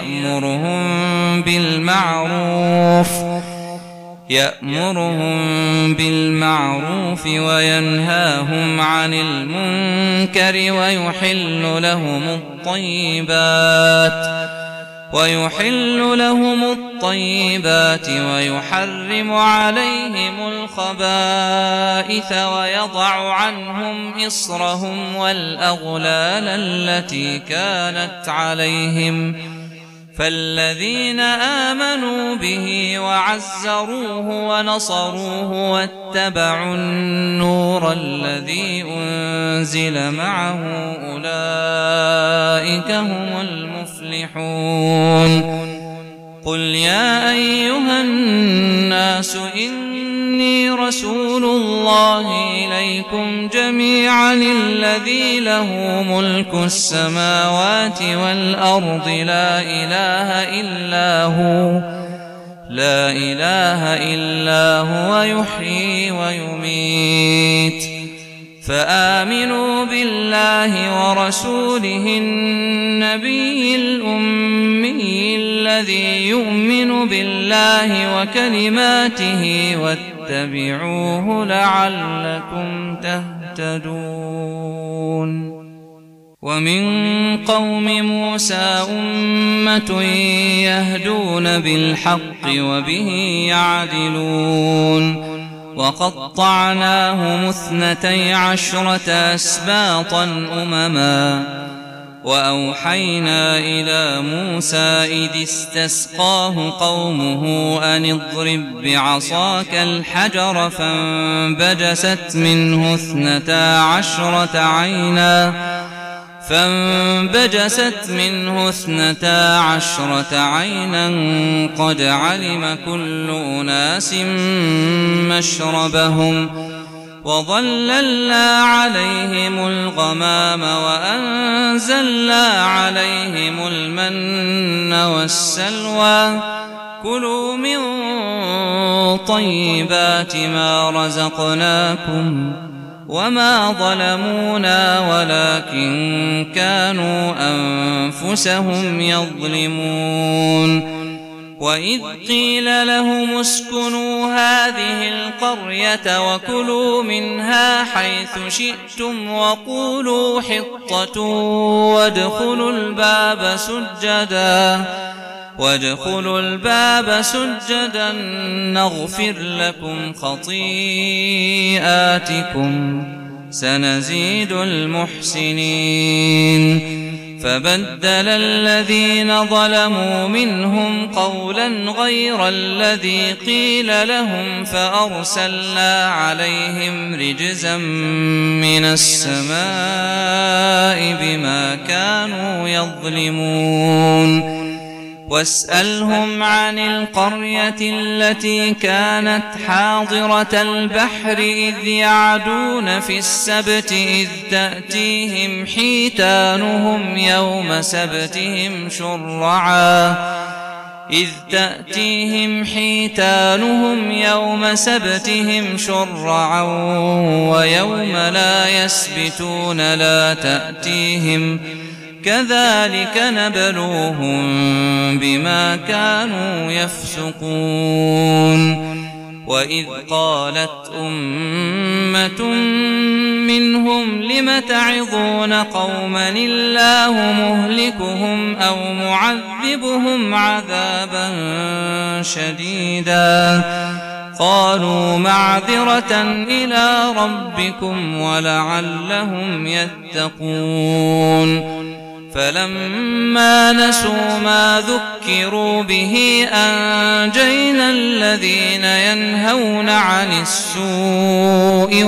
يأمرهم بالمعروف وينهاهم عن المنكر ويحل لهم الطيبات ويحرم عليهم الخبائث ويضع عنهم إصرهم والأغلال التي كانت عليهم فالذين آمنوا به وعزروه ونصروه واتبعوا النور الذي أنزل معه أولئك هم المفلحون قل يا أيها الناس إني رسول الله إليكم جميعا الذي له ملك السماوات والأرض لا إله إلا هو يحيي ويميت فآمنوا بالله ورسوله النبي الأمي الذي يؤمن بالله وكلماته واتبعوه لعلكم تهتدون ومن قوم موسى أمة يهدون بالحق وبه يعدلون وقطعناهم 12 أسباطا أمما وأوحينا إلى موسى إذ استسقاه قومه أن اضرب بعصاك الحجر فانبجست منه 12 عينا قد علم كل أناس مشربهم وظللنا عليهم الغمام وأنزلنا عليهم المن والسلوى كلوا من طيبات ما رزقناكم وما ظلمونا ولكن كانوا أنفسهم يظلمون وإذ قيل لهم اسكنوا هذه القرية وكلوا منها حيث شئتم وقولوا حطة وادخلوا الباب سجدا نغفر لكم خطيئاتكم سنزيد المحسنين فبدل الذين ظلموا منهم قولا غير الذي قيل لهم فأرسلنا عليهم رجزا من السماء بما كانوا يظلمون واسألهم عن القرية التي كانت حاضرة البحر إذ يعدون في السبت إذ تأتيهم حيتانهم يوم سبتهم شرعا ويوم لا يسبتون لا تأتيهم كذلك نبلوهم بما كانوا يفسقون وإذ قالت أمة منهم لم تعظون قوما الله مهلكهم أو معذبهم عذابا شديدا قالوا معذرة إلى ربكم ولعلهم يتقون فلما نسوا ما ذكروا به أنجينا الذين ينهون عن السوء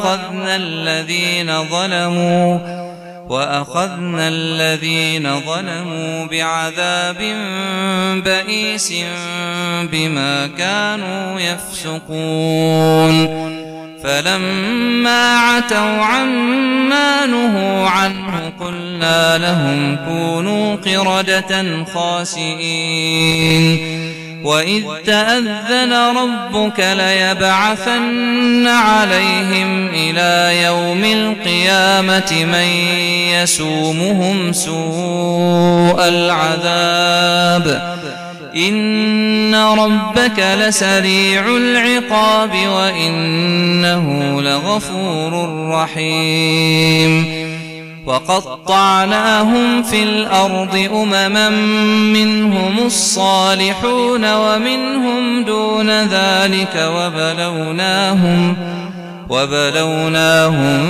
وأخذنا الذين ظلموا بعذاب بئيس بما كانوا يفسقون فلما عتوا عما نهوا عنه قلنا لهم كونوا قردة خاسئين وإذ تأذن ربك ليبعثن عليهم إلى يوم القيامة من يسومهم سوء العذاب إن ربك لسريع العقاب وإنه لغفور رحيم وقطعناهم في الأرض أمما منهم الصالحون ومنهم دون ذلك وبلوناهم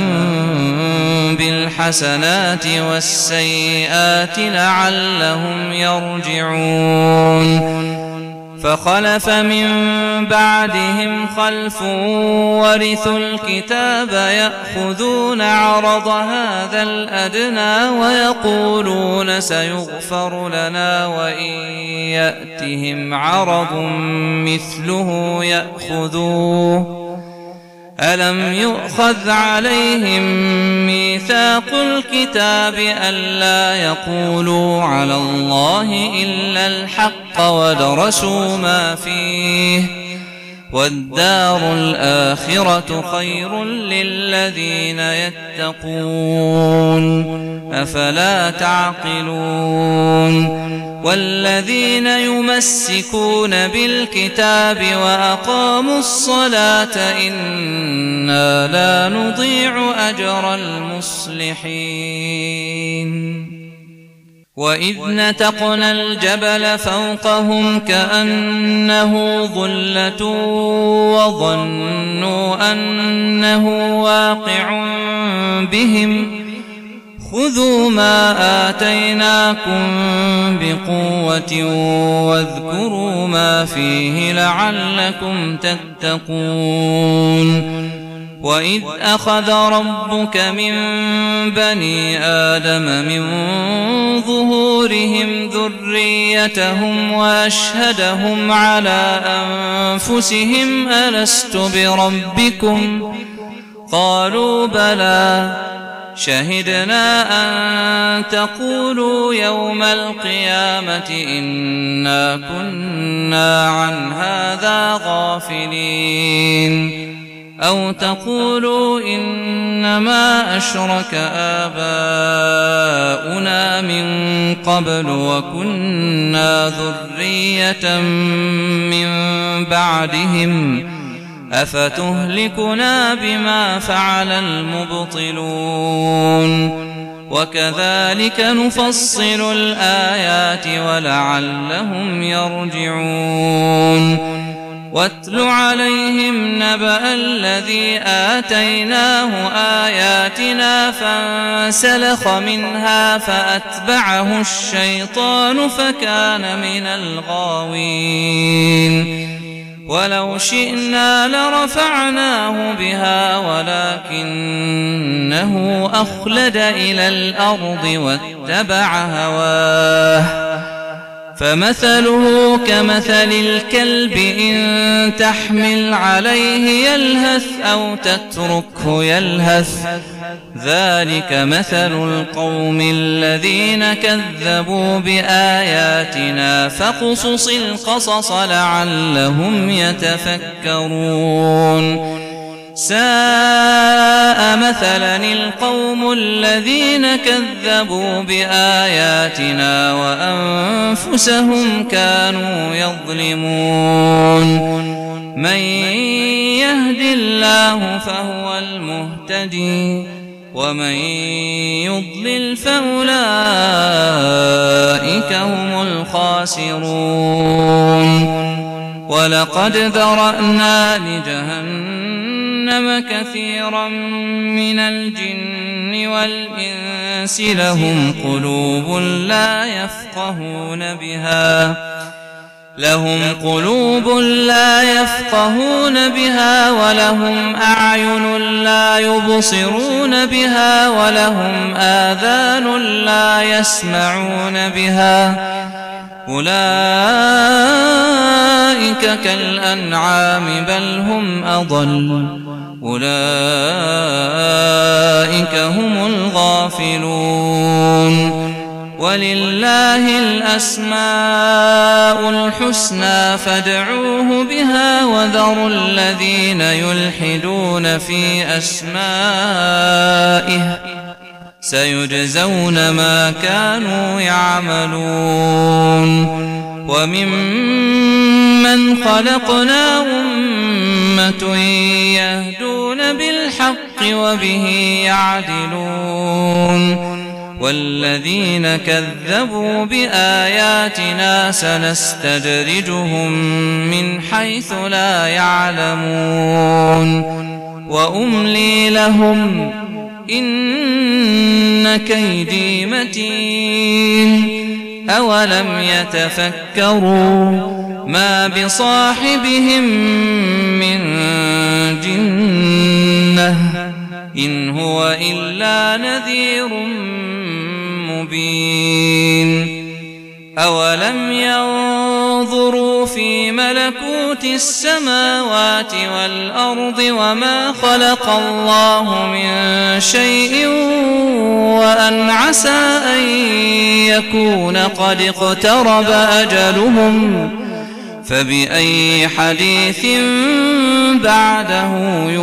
بالحسنات والسيئات لعلهم يرجعون فخلف من بعدهم خلف ورثوا الكتاب يأخذون عرض هذا الأدنى ويقولون سيغفر لنا وإن يأتهم عرض مثله يأخذوه ألم يؤخذ عليهم ميثاق الكتاب ألا يقولوا على الله إلا الحق ودرسوا ما فيه والدار الآخرة خير للذين يتقون أفلا تعقلون والذين يمسكون بالكتاب وأقاموا الصلاة إنا لا نضيع أجر المصلحين وإذ نتقنا الجبل فوقهم كأنه ظلة وظنوا أنه واقع بهم خذوا ما آتيناكم بقوة واذكروا ما فيه لعلكم تتقون وإذ أخذ ربك من بني آدم من ظهورهم ذريتهم وأشهدهم على أنفسهم ألست بربكم قالوا بلى شهدنا أن تقولوا يوم القيامة إنا كنا عن هذا غافلين أو تقولوا إنما أشرك آباؤنا من قبل وكنا ذرية من بعدهم أفتهلكنا بما فعل المبطلون وكذلك نفصل الآيات ولعلهم يرجعون واتل عليهم نبأ الذي آتيناه آياتنا فانسلخ منها فأتبعه الشيطان فكان من الغاوين ولو شئنا لرفعناه بها ولكنه أخلد إلى الأرض واتبع هواه فمثله كمثل الكلب إن تحمل عليه يلهث أو تتركه يلهث ذلك مثل القوم الذين كذبوا بآياتنا فاقصص القصص لعلهم يتفكرون ساء مثلا القوم الذين كذبوا بآياتنا وأنفسهم كانوا يظلمون من يهد الله فهو المهتدي ومن يضلل فأولئك هم الخاسرون ولقد ذرأنا لجهنم كثيرا من الجن والإنس لهم قلوب لا يفقهون بها ولهم أعين لا يبصرون بها ولهم آذان لا يسمعون بها أولئك كالأنعام بل هم أضل أولئك هم الغافلون ولله الأسماء الحسنى فادعوه بها وذروا الذين يلحدون في أسمائه سيجزون ما كانوا يعملون وممن خلقنا أمة يهدون بالحق وبه يعدلون والذين كذبوا بآياتنا سنستدرجهم من حيث لا يعلمون وأملي لهم إن كيدي متين أولم يتفكروا ما بصاحبهم من جنة إن هو إلا نذير مبين أولم ينظروا في ملكوت السماوات والأرض وما خلق الله من شيء وأن عسى أن يكون قد اقترب أجلهم فبأي حديث بعده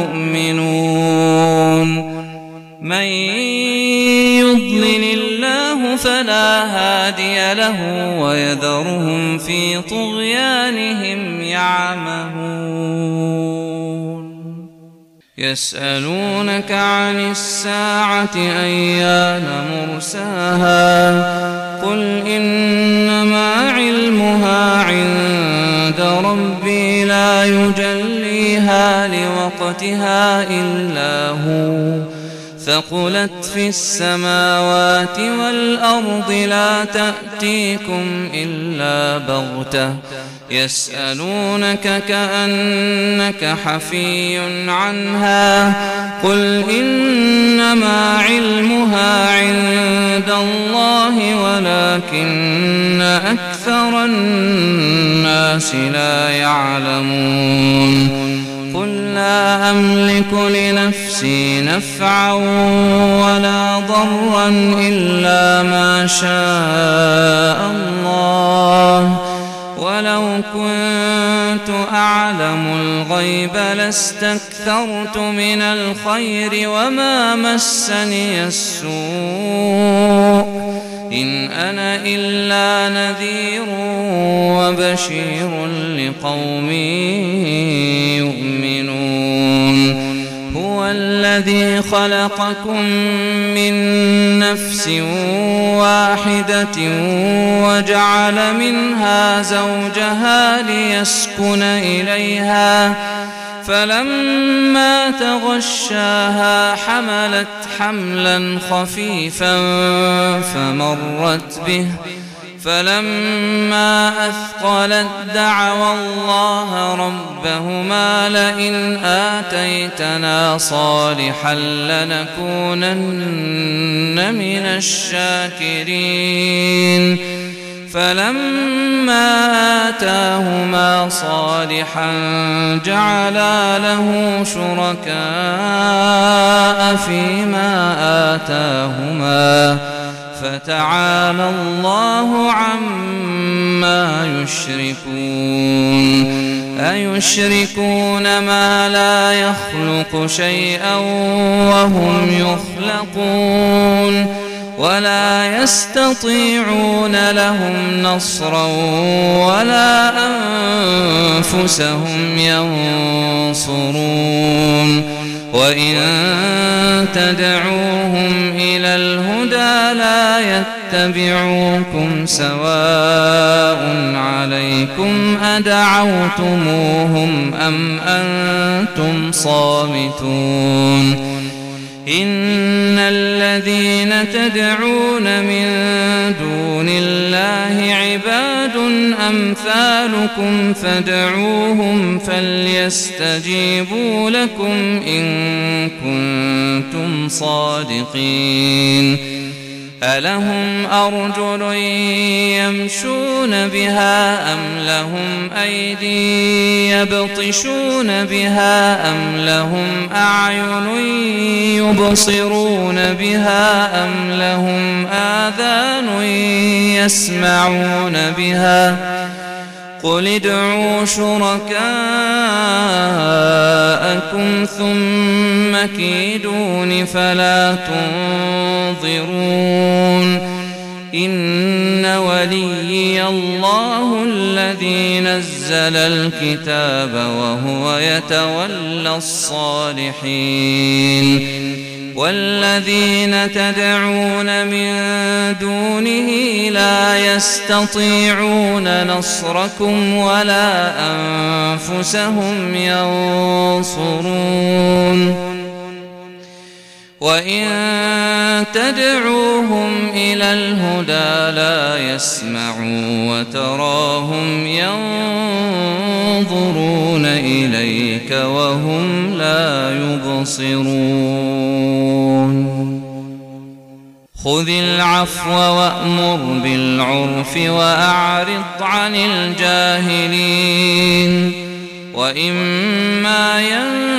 يؤمنون من يضلل الله فلا هادي له ويذرهم في طغيانهم يعمهون يسألونك عن الساعة أيان مرساها قل إنما علمها عند ربي لا يجليها لوقتها إلا هو ثقلت في السماوات والأرض لا تأتيكم إلا بغتة يسألونك كأنك حفي عنها قل إنما علمها عند الله ولكن أكثر الناس لا يعلمون قل لا أملك لنفسي نفعا ولا ضرا إلا ما شاء الله ولو كنت أعلم الغيب لاستكثرت من الخير وما مسني السوء إن أنا إلا نذير وبشير لقوم يؤمنون هو الذي خلقكم من نفس واحدة وجعل منها زوجها ليسكن إليها فلما تغشاها حملت حملا خفيفا فمرت به فلما أثقلت دعوا الله ربهما لئن آتيتنا صالحا لنكونن من الشاكرين فلما آتاهما صالحا جعلا له شركاء فيما آتاهما فتعالى الله عما يشركون أيشركون ما لا يخلق شيئا وهم يخلقون ولا يستطيعون لهم نصرا ولا أنفسهم ينصرون وإن تدعوهم إلى الهدى لا يتبعوكم سواء عليكم أدعوتموهم أم أنتم صامتون إن الذين تدعون من دون الله عباد أمثالكم فادعوهم فليستجيبوا لكم إن كنتم صادقين ألهم أرجل يمشون بها أم لهم أيدي يبطشون بها أم لهم أعين يبصرون بها أم لهم آذان يسمعون بها قل ادعوا شركاءكم ثم كيدون فلا تنظرون إن وليي الله الذي نزل الكتاب وهو يتولى الصالحين والذين تدعون من دونه لا يستطيعون نصركم ولا أنفسهم ينصرون وإن تدعوهم إلى الهدى لا يسمعوا وتراهم ينظرون إليك وهم لا يبصرون خذ العفو وأمر بالعرف وأعرض عن الجاهلين وإما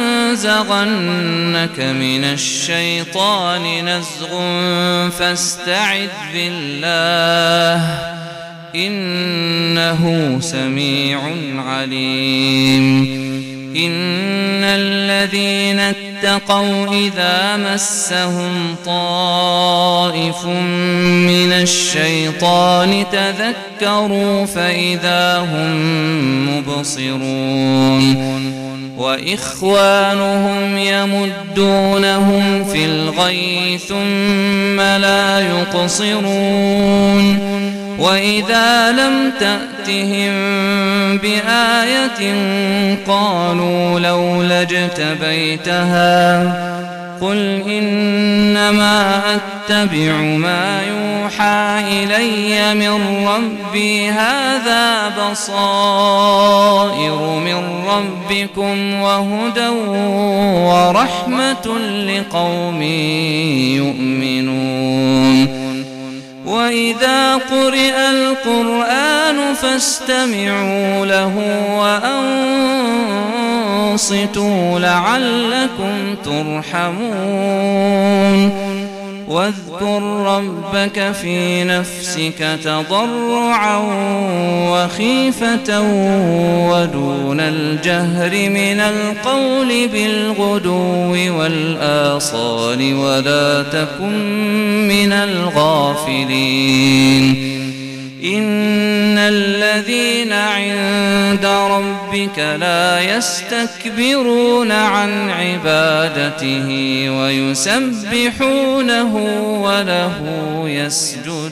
ينزغنك من الشيطان نزغ فاستعذ بالله إنه سميع عليم إن الذين اتقوا إذا مسهم طائف من الشيطان تذكروا فإذا هم مبصرون وإخوانهم يمدونهم في الغي ثم لا يقصرون وإذا لم تأتهم بآية قالوا لولا اجتبيتها قل إنما أتبع ما يوحى إلي من ربي هذا بصائر من ربكم وهدى ورحمة لقوم يؤمنون وإذا قرئ القرآن فاستمعوا له وأنصتوا لعلكم ترحمون واذكر ربك في نفسك تضرعا وخيفة ودون الجهر من القول بالغدو والآصال ولا تكن من الغافلين إن الذين عند ربك لا يستكبرون عن عبادته ويسبحونه وله يسجدون